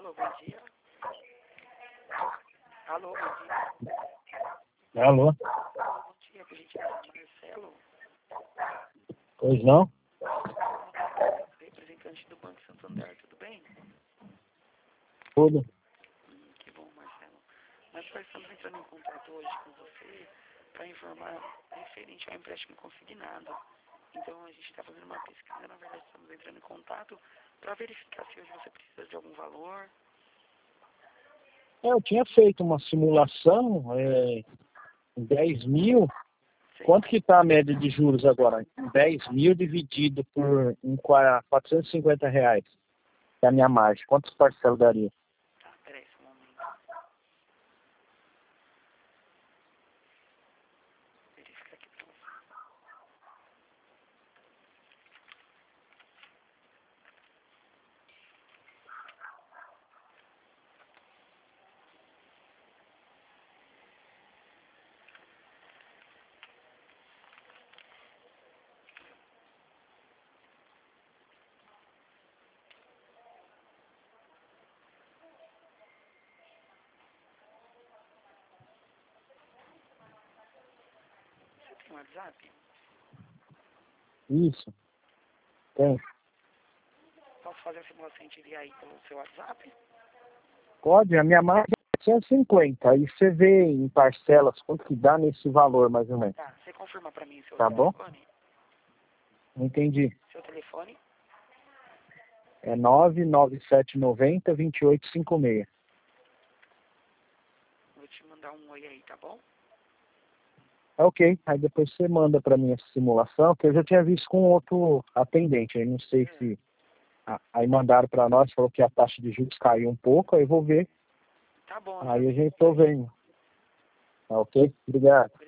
Alô, bom dia. Alô, bom dia. Alô? Bom dia, Marcelo. Pois não? Representante do Banco Santander, tudo bem? Tudo. Que bom, Marcelo. Nós estamos entrando em contato hoje com você para informar referente ao empréstimo consignado. Então, a gente está fazendo uma pesquisa, na verdade, estamos entrando em contato para verificar se hoje você precisa de algum valor. Eu tinha feito uma simulação, 10 mil. Sei. Quanto que está a média de juros agora? 10 mil dividido por R$ 450, que é a minha margem. Quantos parcelas daria? Tá, peraí, só um momento. Verificar aqui para você. Você tem um WhatsApp? Isso. Tem. Posso fazer a simulação e te enviar aí pelo seu WhatsApp? Pode, a minha margem é 150. Aí você vê em parcelas quanto que dá nesse valor, mais ou menos. Tá, você confirma para mim seu Tá bom? telefone? Não entendi. Seu telefone? É 99790-2856. Vou te mandar um oi aí, tá bom? Ok, aí depois você manda para mim essa simulação, que eu já tinha visto com outro atendente, aí não sei se... Aí mandaram para nós, falou que a taxa de juros caiu um pouco, aí eu vou ver, Tá bom, aí a gente tô vendo. Tá ok? Obrigado.